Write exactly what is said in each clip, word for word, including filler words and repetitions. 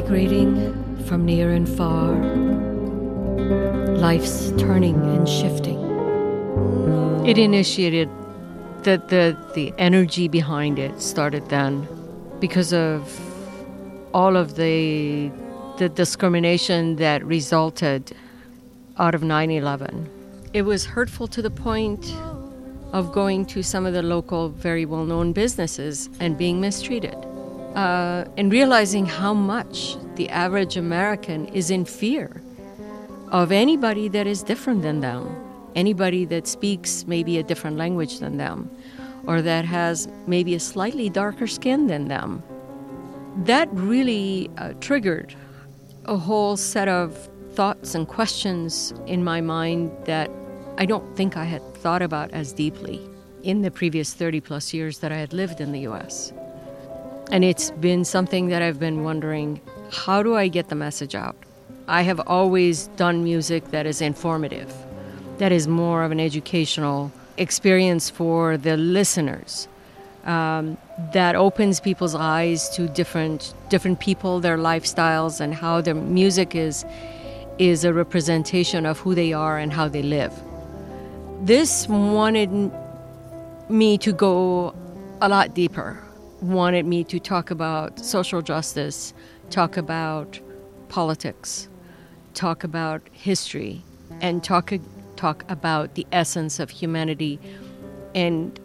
migrating from near and far, life's turning and shifting. It initiated the, the, the energy behind it started then because of all of the, the discrimination that resulted out of nine eleven. It was hurtful to the point of going to some of the local, very well-known businesses and being mistreated. Uh, and realizing how much the average American is in fear of anybody that is different than them, anybody that speaks maybe a different language than them, or that has maybe a slightly darker skin than them. That really uh, triggered a whole set of thoughts and questions in my mind that I don't think I had thought about as deeply in the previous thirty plus years that I had lived in the U S. And it's been something that I've been wondering, how do I get the message out? I have always done music that is informative, that is more of an educational experience for the listeners, um, that opens people's eyes to different different people, their lifestyles, and how their music is, is a representation of who they are and how they live. This wanted me to go a lot deeper. Wanted me to talk about social justice, talk about politics, talk about history, and talk talk about the essence of humanity and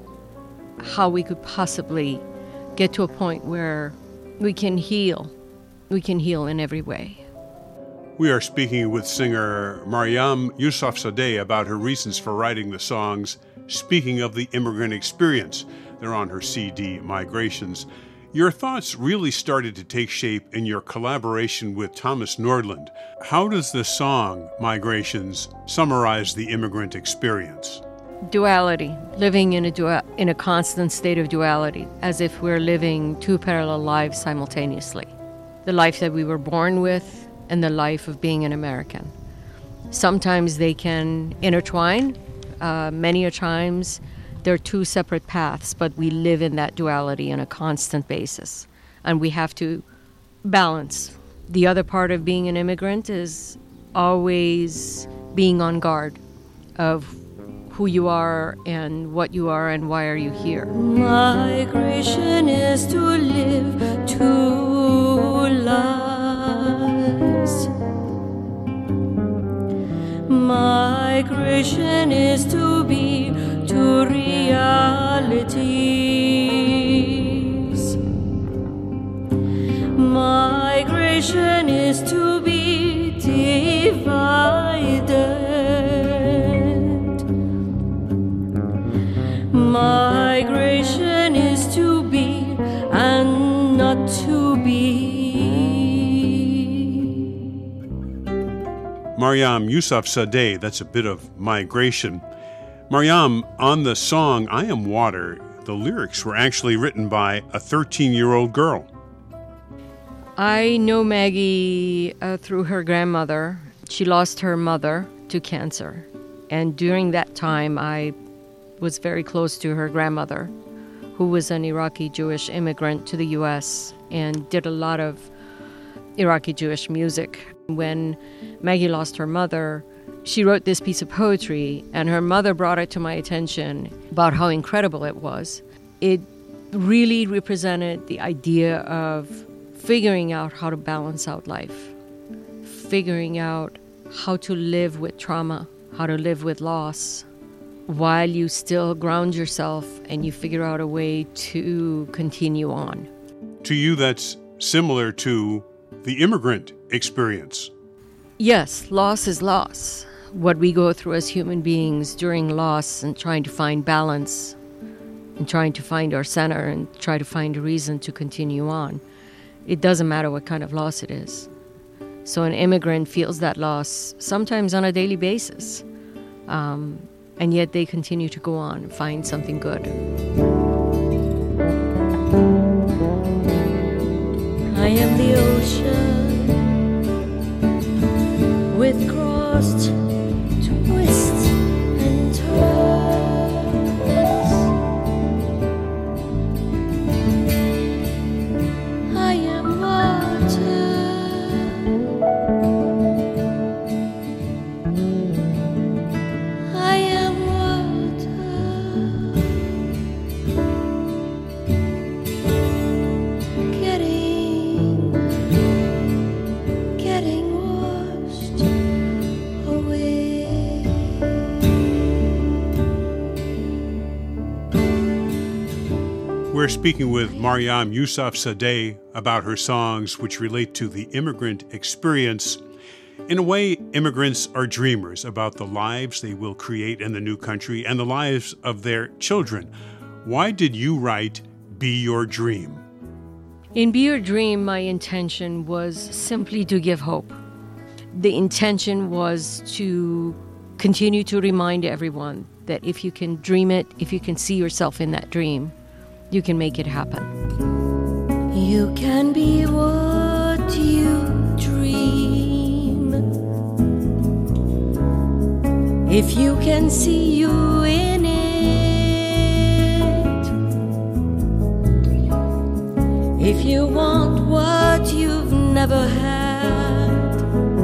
how we could possibly get to a point where we can heal. We can heal in every way. We are speaking with singer Maryam Yousafzadeh about her reasons for writing the songs Speaking of the Immigrant Experience. They're on her C D, Migrations. Your thoughts really started to take shape in your collaboration with Thomas Nordland. How does the song, Migrations, summarize the immigrant experience? Duality, living in a du- in a constant state of duality, as if we're living two parallel lives simultaneously. The life that we were born with and the life of being an American. Sometimes they can intertwine. Uh, many a times they're two separate paths, but we live in that duality on a constant basis. And we have to balance. The other part of being an immigrant is always being on guard of who you are and what you are and why are you here. Migration is to live two lives. Migration is to be two realities. Migration is to be divided. Migration is to be and not to be. Maryam Yousafzadeh, that's a bit of migration. Maryam, on the song I Am Water, the lyrics were actually written by a thirteen-year-old girl. I know Maggie uh, through her grandmother. She lost her mother to cancer. And during that time, I was very close to her grandmother, who was an Iraqi Jewish immigrant to the U S and did a lot of Iraqi Jewish music. When Maggie lost her mother, she wrote this piece of poetry, and her mother brought it to my attention about how incredible it was. It really represented the idea of figuring out how to balance out life, figuring out how to live with trauma, how to live with loss, while you still ground yourself and you figure out a way to continue on. To you, that's similar to the immigrant experience. Yes, loss is loss. What we go through as human beings during loss and trying to find balance and trying to find our center and try to find a reason to continue on. It doesn't matter what kind of loss it is. So an immigrant feels that loss sometimes on a daily basis. Um, and yet they continue to go on and find something good. I am the ocean with crossed twists and turns. I am water We're speaking with Maryam Yousafzadeh about her songs which relate to the immigrant experience. In a way, immigrants are dreamers about the lives they will create in the new country and the lives of their children. Why did you write Be Your Dream? In Be Your Dream, my intention was simply to give hope. The intention was to continue to remind everyone that if you can dream it, if you can see yourself in that dream, you can make it happen. You can be what you dream if you can see you in it. If you want what you've never had,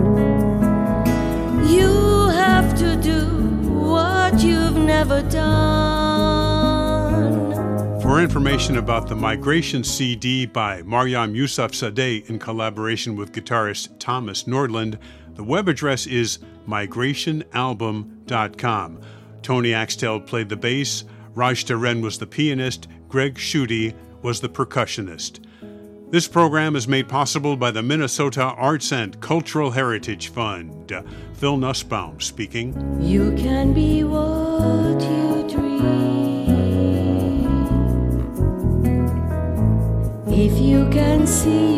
you have to do what you've never done. For information about the Migration C D by Maryam Yousafzadeh in collaboration with guitarist Thomas Nordland, the web address is migration album dot com. Tony Axtell played the bass, Raj Taren was the pianist, Greg Schutte was the percussionist. This program is made possible by the Minnesota Arts and Cultural Heritage Fund. Phil Nussbaum speaking. You can be what you dream if you can see